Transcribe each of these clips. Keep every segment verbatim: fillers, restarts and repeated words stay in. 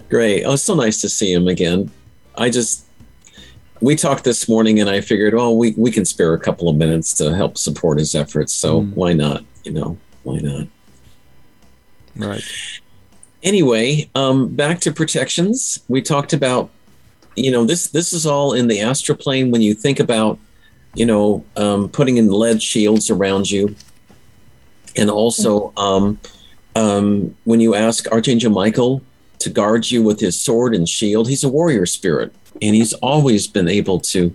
Great. Oh, it's so nice to see him again. I just, we talked this morning and I figured, oh, we, we can spare a couple of minutes to help support his efforts. So mm. why not? You know, why not? Right. Anyway, um, back to protections. We talked about, you know, this, this is all in the astral plane. When you think about, you know, um, putting in lead shields around you. And also um, um, when you ask Archangel Michael to guard you with his sword and shield, he's a warrior spirit. And he's always been able to,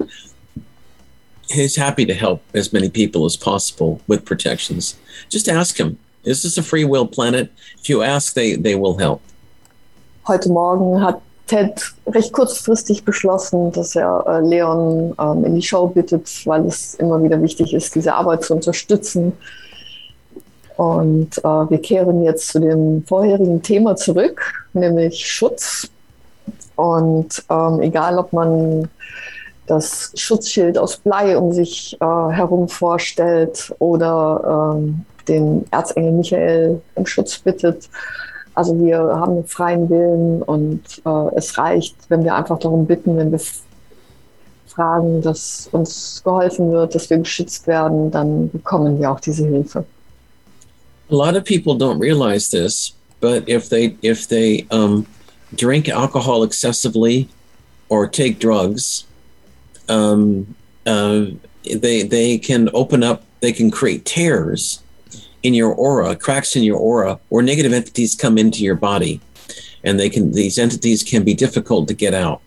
he's happy to help as many people as possible with protections. Just ask him. This is a free will planet. If you ask, they, they will help. Heute Morgen hat Ted recht kurzfristig beschlossen, dass er äh, Leon ähm, in die Show bittet, weil es immer wieder wichtig ist, diese Arbeit zu unterstützen. Und äh, wir kehren jetzt zu dem vorherigen Thema zurück, nämlich Schutz. Und ähm, egal, ob man das Schutzschild aus Blei um sich äh, herum vorstellt oder ähm, den Erzengel Michael um Schutz bittet. Also wir haben einen freien Willen und äh, es reicht, wenn wir einfach darum bitten, wenn wir fragen, dass uns geholfen wird, dass wir geschützt werden, dann bekommen wir auch diese Hilfe. A lot of people don't realize this, but if they if they um, drink alcohol excessively or take drugs, um, uh, they they can open up. They can create tears in your aura, cracks in your aura, where negative entities come into your body, and they can these entities can be difficult to get out.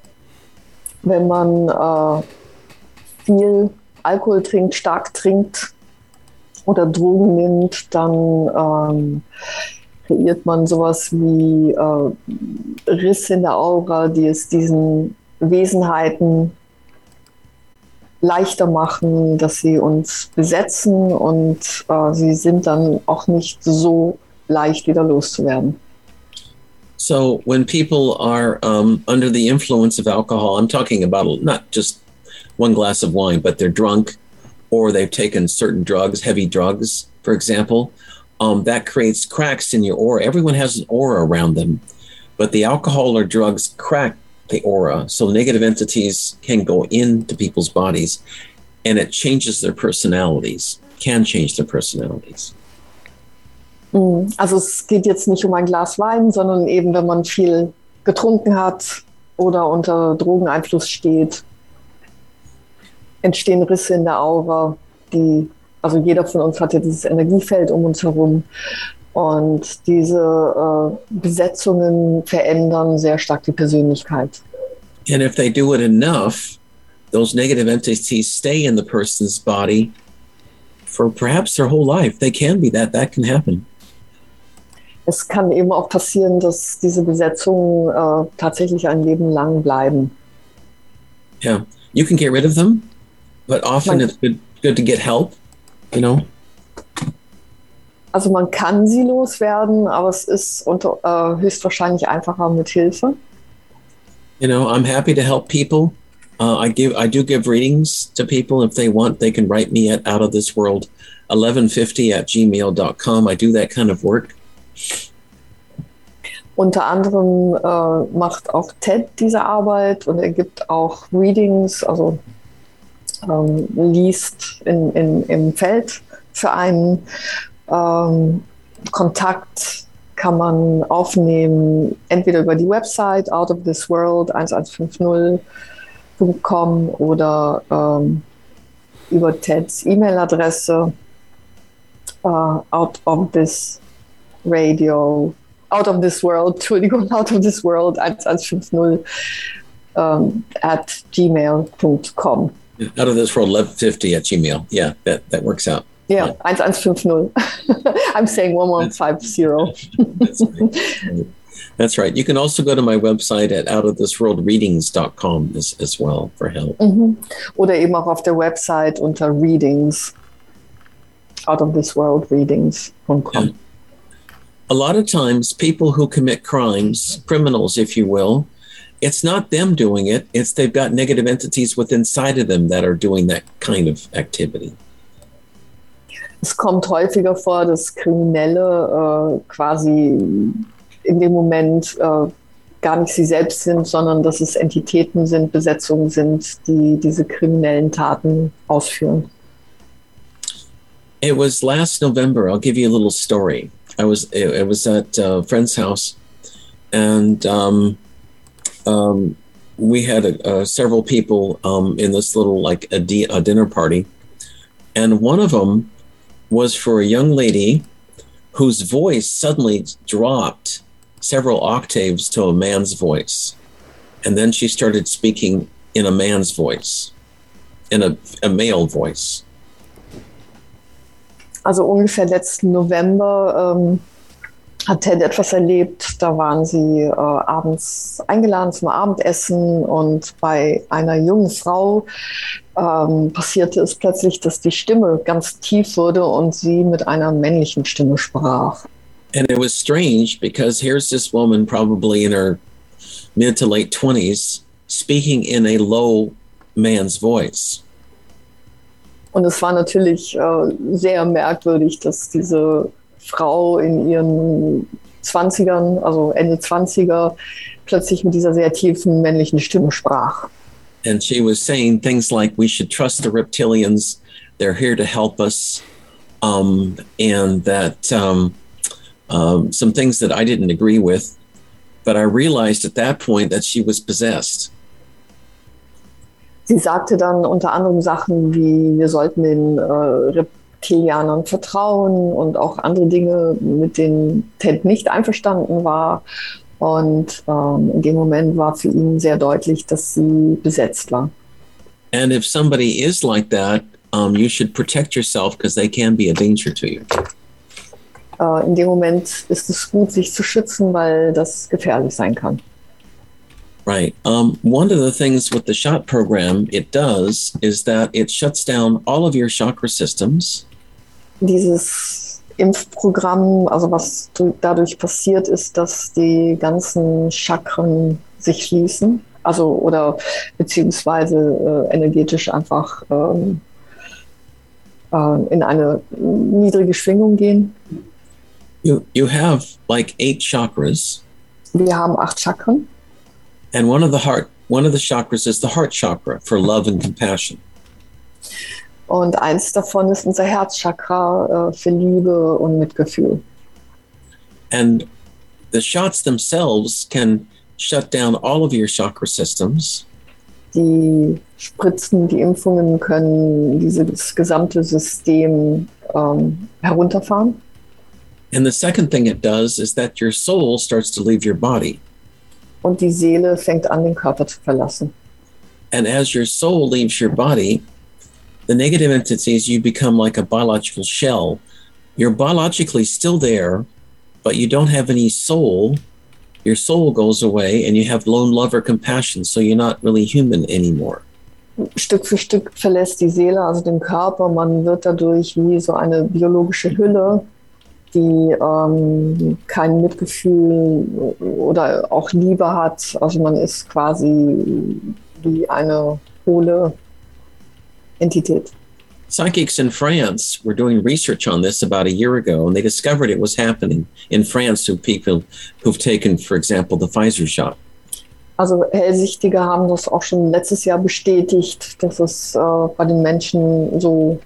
Wenn man äh, viel Alkohol trinkt, stark trinkt oder Drogen nimmt, dann ähm, kreiert man sowas wie äh, Risse in der Aura, die es diesen Wesenheiten leichter machen, dass sie uns besetzen und äh, sie sind dann auch nicht so leicht wieder loszuwerden. So when people are um, under the influence of alcohol, I'm talking about not just one glass of wine, but they're drunk or they've taken certain drugs, heavy drugs, for example, um, that creates cracks in your aura. Everyone has an aura around them, but the alcohol or drugs crack the aura. So negative entities can go into people's bodies and it changes their personalities, can change their personalities. Also es geht jetzt nicht um ein Glas Wein, sondern eben, wenn man viel getrunken hat oder unter Drogeneinfluss steht, entstehen Risse in der Aura, die, also jeder von uns hat ja dieses Energiefeld um uns herum und diese äh, Besetzungen verändern sehr stark die Persönlichkeit. And if they do it enough, those negative entities stay in the person's body for perhaps their whole life. They can be that, that can happen. Es kann eben auch passieren, dass diese Besetzungen äh, tatsächlich ein Leben lang bleiben. Yeah, you can get rid of them, but often man, it's good, good to get help, you know. Also man kann sie loswerden, aber es ist unter, äh, höchstwahrscheinlich einfacher mit Hilfe. You know, I'm happy to help people. Uh, I give, I do give readings to people. If they want, they can write me at out of this world eleven fifty at gmail dot com. I do that kind of work. Unter anderem äh, macht auch Ted diese Arbeit und er gibt auch Readings, also ähm, liest in, in, im Feld für einen. Ähm, Kontakt kann man aufnehmen, entweder über die Website out of this world eleven fünfzig Punkt com oder ähm, über Teds E-Mail-Adresse uh, out of this radio, out of this world, Entschuldigung, out of this world eleven fünfzig um, at gmail dot com. Out of this world eleven fifty at Gmail. Yeah, that, that works out. Yeah, eleven fifty. I'm saying eleven fifty. That's right. That's right. You can also go to my website at out of this world readings dot com as, as well for help. Mhm. Oder eben auch auf der Website unter Readings, out of this world readings dot com. Yeah. A lot of times people who commit crimes, criminals, if you will, it's not them doing it. It's they've got negative entities within inside of them that are doing that kind of activity. Es kommt häufiger vor, dass Kriminelle äh, quasi in dem Moment äh, gar nicht sie selbst sind, sondern dass es Entitäten sind, Besetzungen sind, die diese kriminellen Taten ausführen. It was last November. I'll give you a little story. I was it, it was at a friend's house, and um, um, we had a, uh, several people um, in this little like a, di- a dinner party, and one of them was for a young lady whose voice suddenly dropped several octaves to a man's voice, and then she started speaking in a man's voice, in a, a male voice. Also ungefähr letzten November ähm, hat Ted etwas erlebt. Da waren sie äh, abends eingeladen zum Abendessen und bei einer jungen Frau ähm, passierte es plötzlich, dass die Stimme ganz tief wurde und sie mit einer männlichen Stimme sprach. And it was strange because here's this woman probably in her mid to late twenties speaking in a low man's voice. Und es war natürlich äh, sehr merkwürdig, dass diese Frau in ihren Zwanzigern, also Ende Zwanziger, plötzlich mit dieser sehr tiefen männlichen Stimme sprach. And she was saying things like, we should trust the reptilians, they're here to help us, um, and that um, um, some things that I didn't agree with, but I realized at that point that she was possessed. Sie sagte dann unter anderem Sachen wie, wir sollten den äh, Reptilianern vertrauen und auch andere Dinge, mit denen Ted nicht einverstanden war. Und ähm, in dem Moment war für ihn sehr deutlich, dass sie besetzt war. And if somebody is like that, um, you should protect yourself because they can be a danger to you. Äh, in dem Moment ist es gut, sich zu schützen, weil das gefährlich sein kann. Right. Um, one of the things with the SHOT program it does is that it shuts down all of your chakra systems. Dieses Impfprogramm, also was dadurch passiert, ist, dass die ganzen Chakren sich schließen, also oder beziehungsweise äh, energetisch einfach ähm, äh, in eine niedrige Schwingung gehen. You you have like eight chakras. Wir haben acht Chakren. And one of the heart, one of the chakras is the heart chakra for love and compassion. Und eins davon ist unser Herzchakra äh, für Liebe und Mitgefühl. And the shots themselves can shut down all of your chakra systems. Die Spritzen, die Impfungen können dieses gesamte System ähm, herunterfahren. And the second thing it does is that your soul starts to leave your body. Und die Seele fängt an, den Körper zu verlassen. And as your soul leaves your body, the negative entities, you become like a biological shell. You're biologically still there, but you don't have any soul. Your soul goes away and you have lone lover compassion, so you're not really human anymore. Stück für Stück verlässt die Seele also den Körper. Man wird dadurch wie so eine biologische Hülle, die ähm, kein Mitgefühl oder auch Liebe hat. Also man ist quasi wie eine hohle Entität. Psychics in France were doing research on this about a year ago, and they discovered it was happening in France to people who've taken, for example, the Pfizer shot. Also Hellsichtige haben das auch schon letztes Jahr bestätigt, dass es äh, bei den Menschen so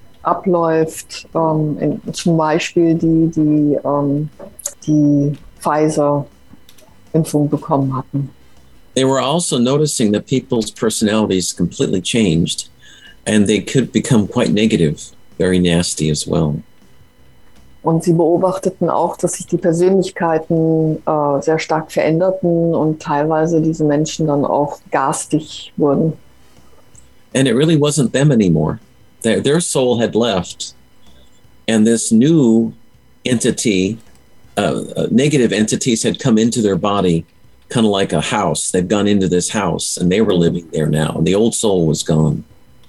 abläuft, ähm, in, zum Beispiel die, die, ähm, die Pfizer-Impfung bekommen hatten. They were also noticing that people's personalities completely changed and they could become quite negative, very nasty as well. Und sie beobachteten auch, dass sich die Persönlichkeiten äh, sehr stark veränderten und teilweise diese Menschen dann auch garstig wurden. And it really wasn't them anymore. Their, their soul had left, and this new entity, uh, uh, negative entities had come into their body, kind of like a house. They've gone into this house, and they were living there now. And the old soul was gone.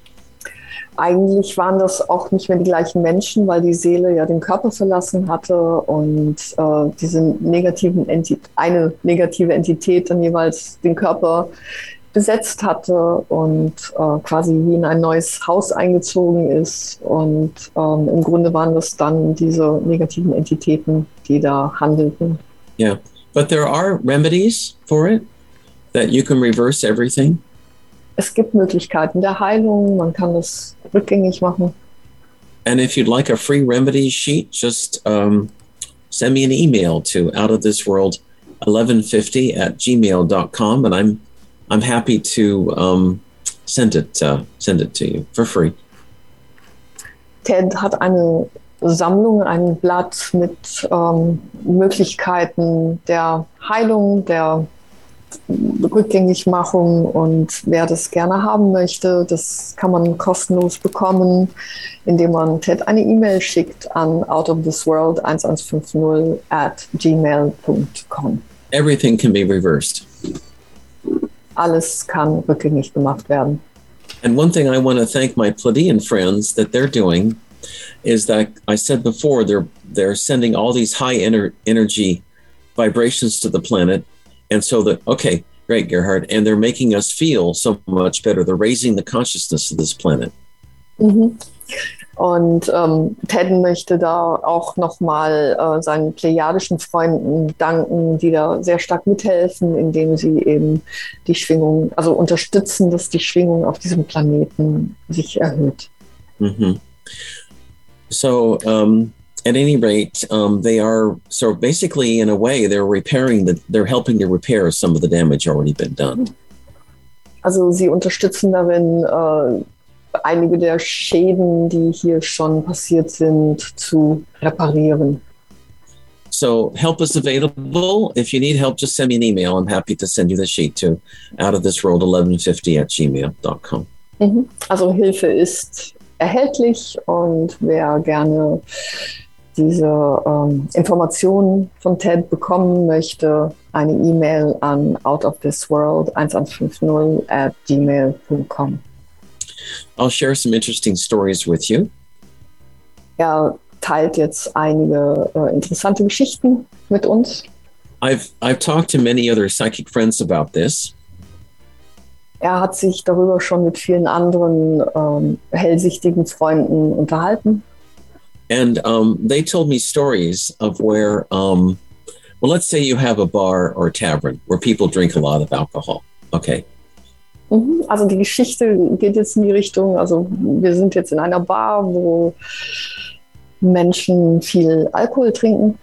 Eigentlich waren das auch nicht mehr die gleichen Menschen, weil die Seele ja den Körper verlassen hatte und äh, diese negativen Enti- eine negative Entität dann jeweils den Körper besetzt hatte und äh, quasi wie in ein neues Haus eingezogen ist. Und ähm, im Grunde waren das dann diese negativen Entitäten, die da handelten. Yeah. But there are remedies for it that you can reverse everything. Es gibt Möglichkeiten der Heilung, man kann es rückgängig machen. And if you'd like a free remedy sheet, just um, send me an email to outofthisworld eleven fifty at gmail dot com, and I'm I'm happy to um, send it uh, send it to you for free. Ted hat eine Sammlung, ein Blatt mit ähm, Möglichkeiten der Heilung, der Rückgängigmachung, und wer das gerne haben möchte, das kann man kostenlos bekommen, indem man Ted eine E-Mail schickt an outofthisworld eleven fifty at gmail dot com. Everything can be reversed. Alles kann rückgängig gemacht werden. And one thing I want to thank my Pleiadian friends that they're doing is that I said before, they're they're sending all these high ener- energy vibrations to the planet. And so that, okay, great, Gerhard. And they're making us feel so much better. They're raising the consciousness of this planet. Mhm. Und ähm, Ted möchte da auch nochmal äh, seinen plejadischen Freunden danken, die da sehr stark mithelfen, indem sie eben die Schwingung, also unterstützen, dass die Schwingung auf diesem Planeten sich erhöht. Mm-hmm. So, um, at any rate, um, they are, so basically, in a way, they're repairing, the, they're helping to repair some of the damage already been done. Also sie unterstützen darin, äh, einige der Schäden, die hier schon passiert sind, zu reparieren. So help is available. If you need help, just send me an email. I'm happy to send you the sheet to outofthisworld eleven fifty at gmail dot com. Mhm. Also Hilfe ist erhältlich, und wer gerne diese ähm, Informationen von Ted bekommen möchte, eine E-Mail an outofthisworld eleven fifty at gmail dot com. I'll share some interesting stories with you. Er teilt jetzt einige äh, interessante Geschichten mit uns. I've I've talked to many other psychic friends about this. Er hat sich darüber schon mit vielen anderen ähm, hellsichtigen Freunden unterhalten. And um, they told me stories of where, um, well, let's say you have a bar or a tavern where people drink a lot of alcohol. Okay. Mhm. Also die Geschichte geht jetzt in die Richtung, also wir sind jetzt in einer Bar, wo Menschen viel Alkohol trinken.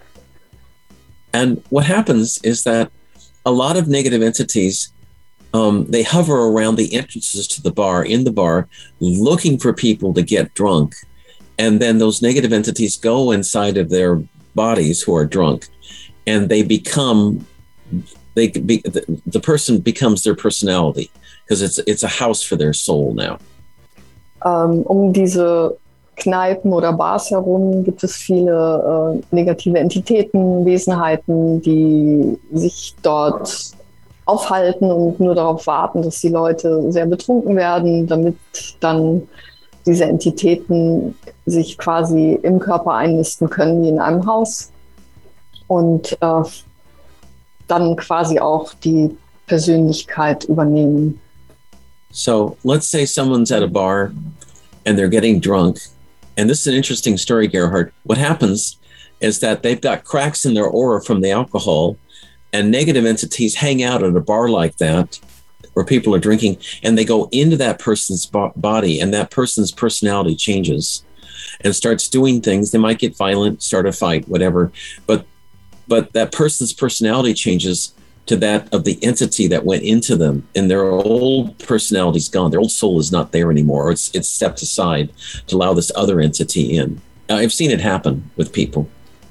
And what happens is that a lot of negative entities, um, they hover around the entrances to the bar, in the bar, looking for people to get drunk. And then those negative entities go inside of their bodies who are drunk, and they become, they be, the, the person becomes their personality, because it's it's a house for their soul now. Ähm, um diese Kneipen oder Bars herum gibt es viele äh, negative Entitäten, Wesenheiten, die sich dort aufhalten und nur darauf warten, dass die Leute sehr betrunken werden, damit dann diese Entitäten sich quasi im Körper einnisten können, wie in einem Haus, und äh, dann quasi auch die Persönlichkeit übernehmen. So let's say someone's at a bar and they're getting drunk. And this is an interesting story, Gerhard. What happens is that they've got cracks in their aura from the alcohol, and negative entities hang out at a bar like that where people are drinking, and they go into that person's bo- body, and that person's personality changes and starts doing things. They might get violent, start a fight, whatever. But but that person's personality changes to that of the entity that went into them, and their old personality's gone. Their old soul is not there anymore. It's it's stepped aside to allow this other entity in. I've seen it happen with people.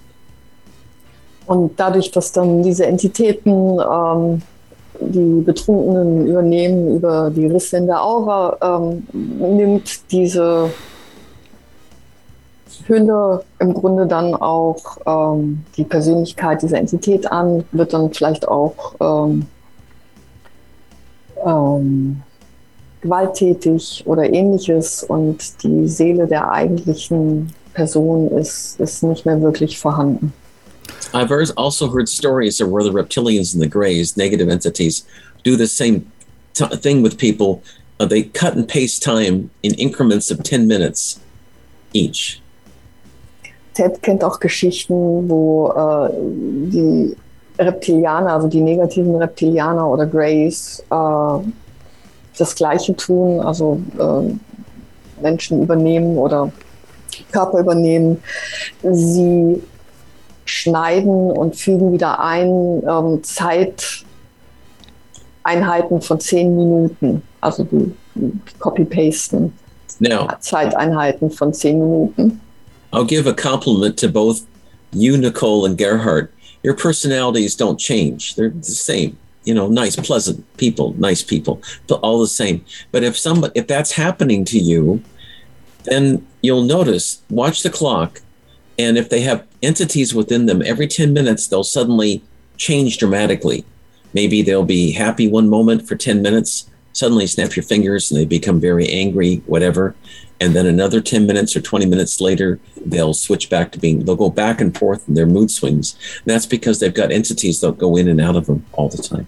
Und dadurch, dass dann diese Entitäten ähm, die Betrunkenen übernehmen über die Risse in der Aura, ähm, nimmt diese Hülle im Grunde dann auch ähm, die Persönlichkeit dieser Entität an, wird dann vielleicht auch ähm, ähm, gewalttätig oder ähnliches, und die Seele der eigentlichen Person ist, ist nicht mehr wirklich vorhanden. I've also heard stories of where the reptilians and the greys, negative entities, do the same t- thing with people. Uh, they cut and paste time in increments of ten minutes each. Ted kennt auch Geschichten, wo äh, die Reptilianer, also die negativen Reptilianer oder Greys, äh, das Gleiche tun, also äh, Menschen übernehmen oder Körper übernehmen. Sie schneiden und fügen wieder ein ähm, Zeiteinheiten von zehn Minuten, also die, die Copy-Pasten. Now, Zeiteinheiten von zehn Minuten. I'll give a compliment to both you, Nicole, and Gerhard. Your personalities don't change. They're the same. You know, nice, pleasant people, nice people, all the same. But if somebody, if that's happening to you, then you'll notice, watch the clock, and if they have entities within them, every ten minutes, they'll suddenly change dramatically. Maybe they'll be happy one moment for ten minutes, suddenly snap your fingers and they become very angry, whatever. And then another ten minutes or twenty minutes later, they'll switch back to being, they'll go back and forth in their mood swings. And that's because they've got entities that go in and out of them all the time.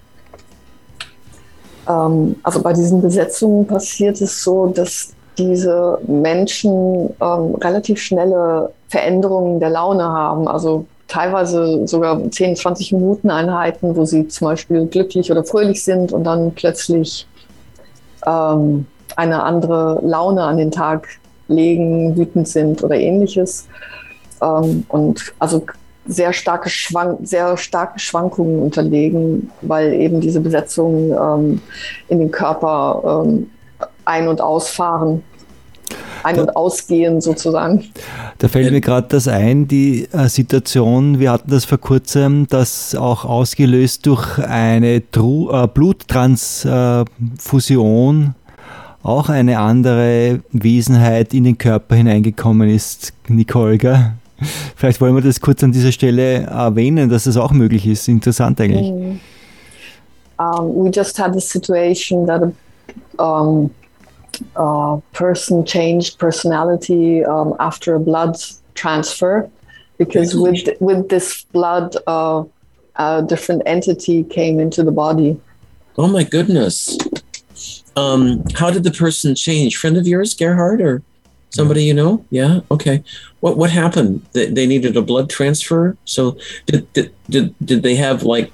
Um, also bei diesen Besetzungen passiert es so, dass diese Menschen ähm, relativ schnelle Veränderungen der Laune haben. Also teilweise sogar zehn, zwanzig Minuten Einheiten, wo sie zum Beispiel glücklich oder fröhlich sind und dann plötzlich ähm, eine andere Laune an den Tag legen, wütend sind oder ähnliches. Ähm, und also sehr starke, Schwank- sehr starke Schwankungen unterlegen, weil eben diese Besetzungen ähm, in den Körper ähm, ein- und ausfahren, ein- und ausgehen sozusagen. Da fällt mir gerade das ein, die äh, Situation, wir hatten das vor kurzem, das auch ausgelöst durch eine Tru- äh, Bluttransfusion, äh, auch eine andere Wesenheit in den Körper hineingekommen ist, Nicole, gell? Vielleicht wollen wir das kurz an dieser Stelle erwähnen, dass das auch möglich ist. Interessant eigentlich. Mm. Um, we just had this situation that a um, uh, person changed personality um, after a blood transfer, because with with this blood, uh, a different entity came into the body. Oh my goodness. Um, how did the person change? Friend of yours, Gerhard, or somebody you know? Yeah. Okay. What what happened? They, they needed a blood transfer. So did did did, did they have like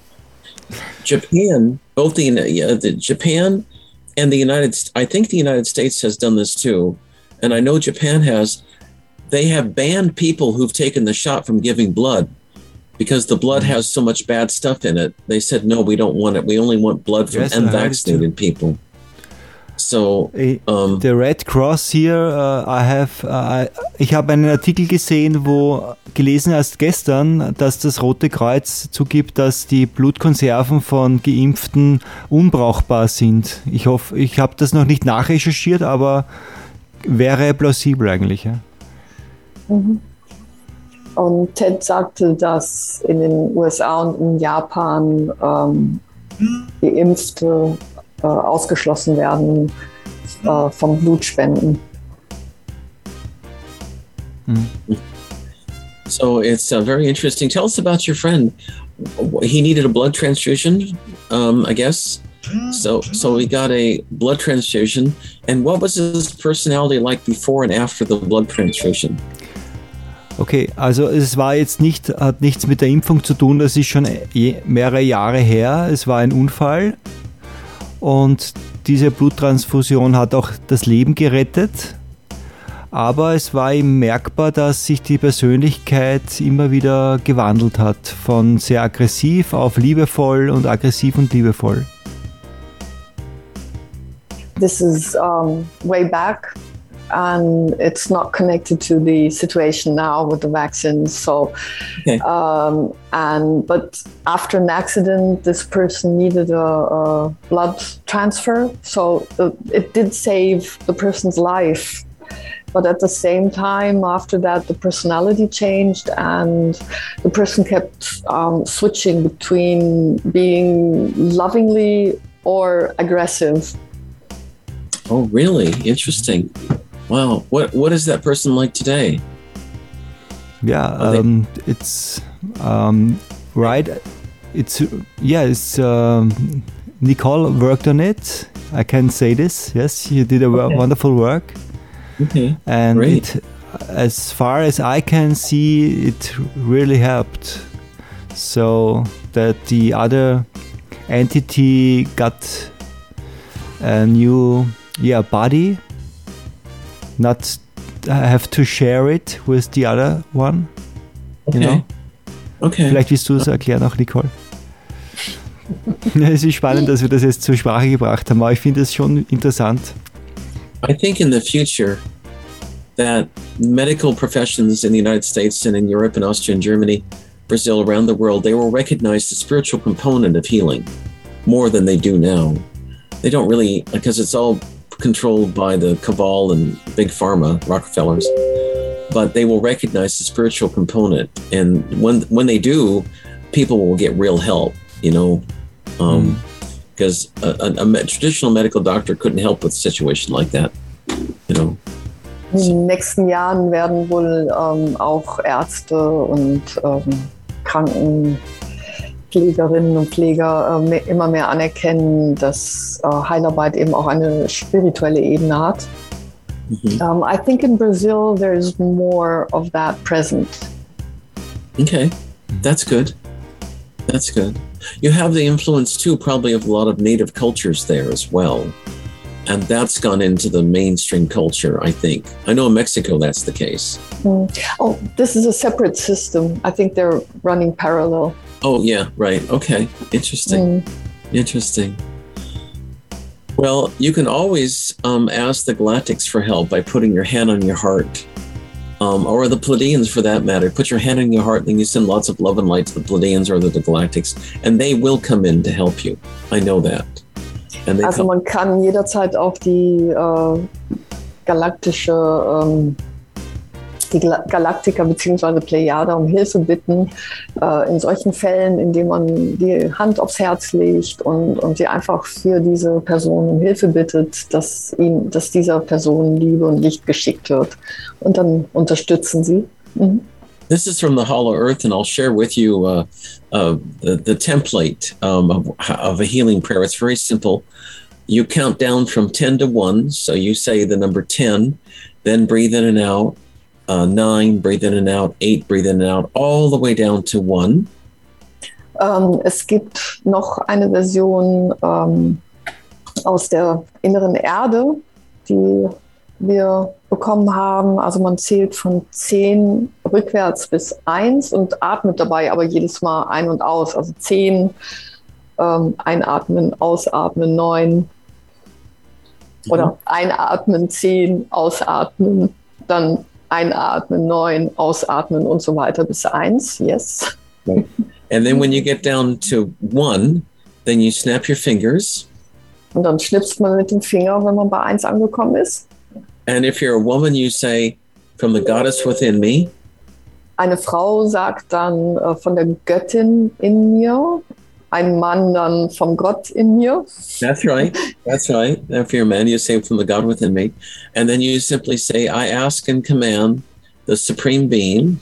Japan? Both the, uh, the Japan and the United. I think the United States has done this too, and I know Japan has. They have banned people who've taken the shot from giving blood because the blood has so much bad stuff in it. They said no, we don't want it. We only want blood from yes, unvaccinated people. So, um, the Red Cross here, uh, I have, uh, ich habe einen Artikel gesehen, wo gelesen erst gestern, dass das Rote Kreuz zugibt, dass die Blutkonserven von Geimpften unbrauchbar sind. Ich hoffe, ich habe das noch nicht nachrecherchiert, aber wäre plausibel eigentlich. Ja. Mhm. Und Ted sagte, dass in den U S A und in Japan ähm, Geimpfte äh, ausgeschlossen werden äh, vom Blutspenden. Mm. So it's uh, very interesting. Tell us about your friend. He needed a blood transfusion, um, I guess. So, so he got a blood transfusion. And what was his personality like before and after the blood transfusion? Okay, also es war jetzt nicht, hat nichts mit der Impfung zu tun, das ist schon mehrere Jahre her. Es war ein Unfall und diese Bluttransfusion hat auch das Leben gerettet. Aber es war ihm merkbar, dass sich die Persönlichkeit immer wieder gewandelt hat, von sehr aggressiv auf liebevoll und aggressiv und liebevoll. This is um, way back. And it's not connected to the situation now with the vaccines. So, okay. um, and but after an accident, this person needed a, a blood transfer. So uh, it did save the person's life. But at the same time, after that, the personality changed, and the person kept um, switching between being lovingly or aggressive. Oh, really? Interesting. Wow. What what is that person like today? Yeah, um, it's um, right. It's yeah. It's um, Nicole worked on it. I can say this. Yes, you did a okay. wonderful work. Okay. And Great. It, as far as I can see, it really helped. so that the other entity got a new yeah body, not have to share it with the other one. Okay. You know? Okay. Vielleicht willst du es erklären auch, Nicole. Es ist spannend, dass wir das jetzt zur Sprache gebracht haben, aber ich finde es schon interessant. I think in the future that medical professions in the United States and in Europe and Austria and Germany, Brazil, around the world, they will recognize the spiritual component of healing more than they do now. They don't really, because it's all controlled by the cabal and big pharma, Rockefellers, but they will recognize the spiritual component. And when when they do, people will get real help, you know, because um, mm. a, a, a traditional medical doctor couldn't help with a situation like that, you know. In den nächsten Jahren werden wohl ähm, auch Ärzte und ähm, Krankenpflegerinnen und Pfleger äh, immer mehr anerkennen, dass äh, Heilarbeit eben auch eine spirituelle Ebene hat. Mm-hmm. Um, I think in Brazil there is more of that present. Okay, that's good. That's good. You have the influence too, probably of a lot of native cultures there as well. And that's gone into the mainstream culture, I think. I know in Mexico that's the case. Mm. Oh, this is a separate system. I think they're running parallel. Oh, yeah, right. Okay, interesting. Mm. Interesting. Well, you can always um, ask the Galactics for help by putting your hand on your heart. Um, or the Pleiadians for that matter. Put your hand on your heart, then you send lots of love and light to the Pleiadians or the, the Galactics, and they will come in to help you. I know that. Also man kann jederzeit auch die äh, galaktische, ähm, die Galaktiker bzw. Plejada um Hilfe bitten, äh, in solchen Fällen, indem man die Hand aufs Herz legt und, und sie einfach für diese Person um Hilfe bittet, dass, ihm, dass dieser Person Liebe und Licht geschickt wird. Und dann unterstützen sie. Mhm. This is from the Hollow Earth, and I'll share with you uh, uh, the, the template um, of, of a healing prayer. It's very simple. You count down from ten to one. So you say the number ten, then breathe in and out. Uh, nine, breathe in and out. Eight, breathe in and out. All the way down to one. Um, es gibt noch eine Version um, aus der inneren Erde, die wir bekommen haben. Also man zählt von zehn rückwärts bis eins und atmet dabei aber jedes Mal ein und aus. Also zehn, ähm, einatmen, ausatmen, neun. Mhm. Oder einatmen, zehn, ausatmen, dann einatmen, neun, ausatmen und so weiter bis eins. Yes. And then when you get down to one, then you snap your fingers. Und dann schnipst man mit dem Finger, wenn man bei eins angekommen ist. And if you're a woman, you say, from the goddess within me. Eine Frau sagt dann äh, von der Göttin in mir. Ein Mann dann vom Gott in mir. That's right. That's right. If you're a man, you say from the God within me. And then you simply say, I ask and command the Supreme Being.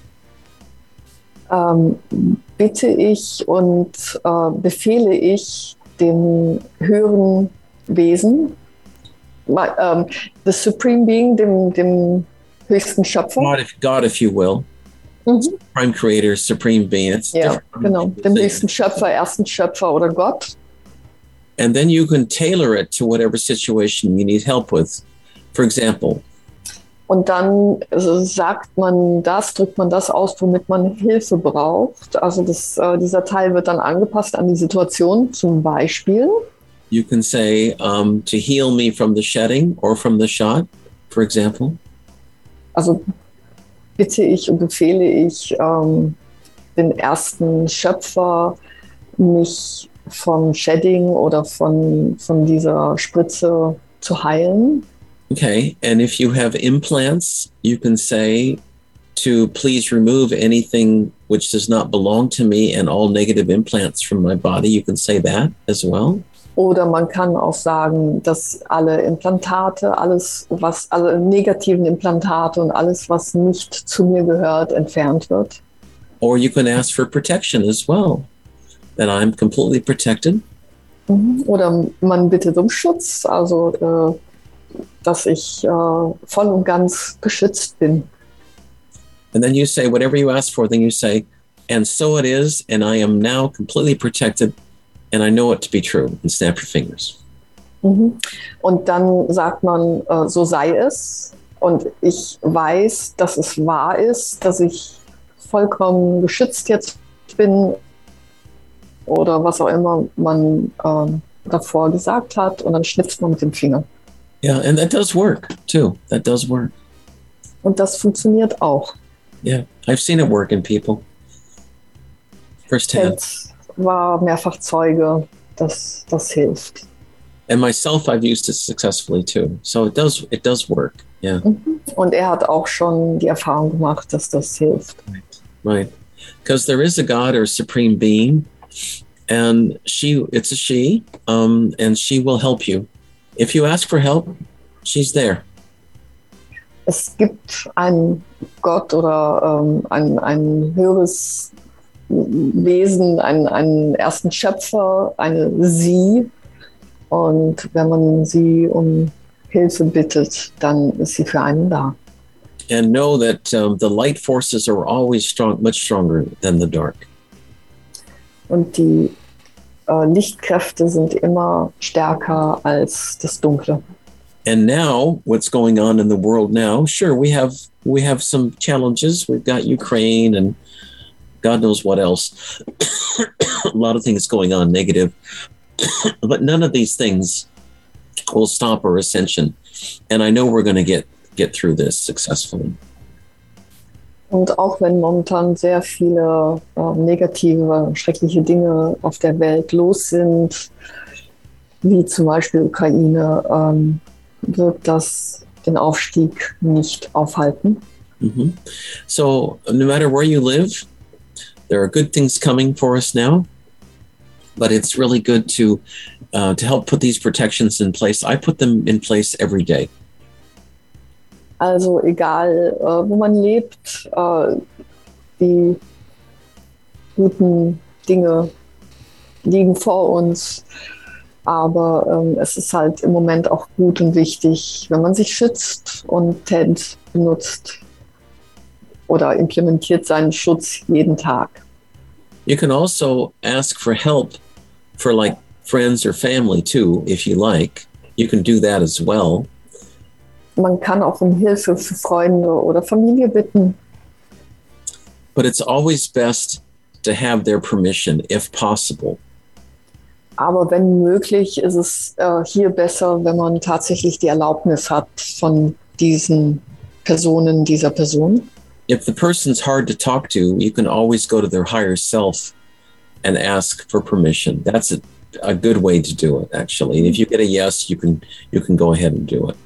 Ähm, bitte ich und äh, befehle ich dem höheren Wesen, My, um, the Supreme Being, dem, dem höchsten Schöpfer. God, if, God, if you will. Mhm. Prime Creator, Supreme Being. It's ja, genau. Dem höchsten Schöpfer, ersten Schöpfer oder Gott. And then you can tailor it to whatever situation you need help with. For example. Und dann also sagt man das, drückt man das aus, womit man Hilfe braucht. Also das, äh, dieser Teil wird dann angepasst an die Situation. Zum Beispiel. You can say, um, to heal me from the shedding or from the shot, for example. Also bitte ich und befehle ich ähm, den ersten Schöpfer, mich vom Shedding oder von, von dieser Spritze zu heilen. Okay, and if you have implants, you can say to please remove anything which does not belong to me and all negative implants from my body. You can say that as well. Oder man kann auch sagen, dass alle Implantate, alles, was, alle negativen Implantate und alles, was nicht zu mir gehört, entfernt wird. Or you can ask for protection as well, that I'm completely protected. Oder man bittet um Schutz, also äh, dass ich äh, voll und ganz geschützt bin. And then you say whatever you ask for, then you say, And so it is, and I am now completely protected, and I know it to be true. And snap your fingers. Mhm. Und dann sagt man, äh, so sei es. Und ich weiß, dass es wahr ist, dass ich vollkommen geschützt jetzt bin oder was auch immer man ähm, davor gesagt hat. Und dann schnipst man mit dem Finger. Yeah, and that does work too. That does work. Und das funktioniert auch. Yeah, I've seen it work in people. Firsthand. Ted war mehrfach Zeuge, dass das hilft. And myself, I've used it successfully too. So it does, it does work. Yeah. Und er hat auch schon die Erfahrung gemacht, dass das hilft. Right. Because there is a God or a supreme being, and she, it's a she, um, and she will help you. If you ask for help, she's there. Es gibt einen Gott oder ähm, ein, ein höheres Wesen, einen, einen ersten Schöpfer, eine Sie. Und wenn man sie um Hilfe bittet, dann ist sie für einen da. And know that um, the light forces are always strong, much stronger than the dark. Und die äh, Lichtkräfte sind immer stärker als das Dunkle. And now, what's going on in the world now? Sure, we have we have some challenges. We've got Ukraine and God knows what else. A lot of things going on negative, but none of these things will stop our ascension. And I know we're going to get get through this successfully. Und auch wenn momentan sehr viele äh, negative, schreckliche Dinge auf der Welt los sind, wie zum Beispiel Ukraine, ähm, wird das den Aufstieg nicht aufhalten. Mm-hmm. So no matter where you live, there are good things coming for us now, but it's really good to uh, to help put these protections in place. I put them in place every day. Also egal, äh, wo man lebt, äh, die guten Dinge liegen vor uns. Aber ähm, es ist halt im Moment auch gut und wichtig, wenn man sich schützt, und Ted benutzt oder implementiert seinen Schutz jeden Tag. You can also ask for help for like friends or family too, if you like. You can do that as well. Man kann auch um Hilfe für Freunde oder Familie bitten. But it's always best to have their permission, if possible. Aber wenn möglich, ist es äh, hier besser, wenn man tatsächlich die Erlaubnis hat von diesen Personen, dieser Person. If the person's hard to talk to, you can always go to their higher self and ask for permission. That's a, a good way to do it, actually. And if you get a yes, you can you can go ahead and do it.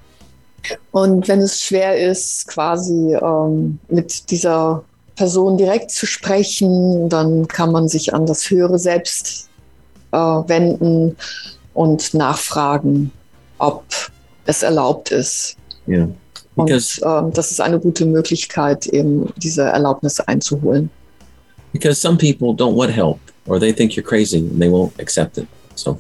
Und wenn es schwer ist, quasi ähm, mit dieser Person direkt zu sprechen, dann kann man sich an das höhere Selbst äh, wenden und nachfragen, ob es erlaubt ist. Yeah. Because, und äh, das ist eine gute Möglichkeit, eben diese Erlaubnis einzuholen. Because some people don't want help, or they think you're crazy and they won't accept it. So.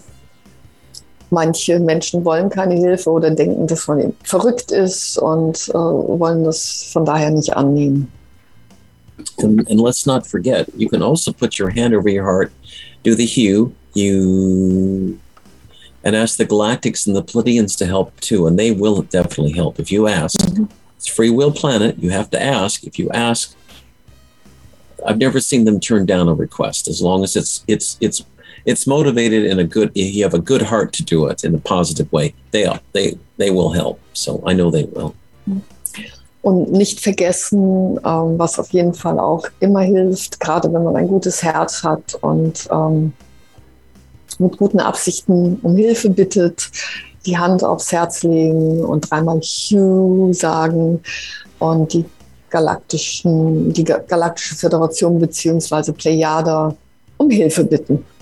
Manche Menschen wollen keine Hilfe oder denken, dass man eben verrückt ist und äh, wollen das von daher nicht annehmen. And, and let's not forget, you can also put your hand over your heart, do the hue, you, and ask the Galactics and the Pleiadians to help too, and they will definitely help if you ask. Mm-hmm. It's free will planet. You have to ask. If you ask, I've never seen them turn down a request as long as it's it's it's it's motivated in a good. You have a good heart to do it in a positive way. They they they will help. So I know they will. Und nicht vergessen, ähm, was auf jeden Fall auch immer hilft, gerade wenn man ein gutes Herz hat und ähm, mit guten Absichten um Hilfe bittet, die Hand aufs Herz legen und dreimal Hugh sagen und die galaktischen, die Galaktische Föderation bzw. Plejada um Hilfe bitten.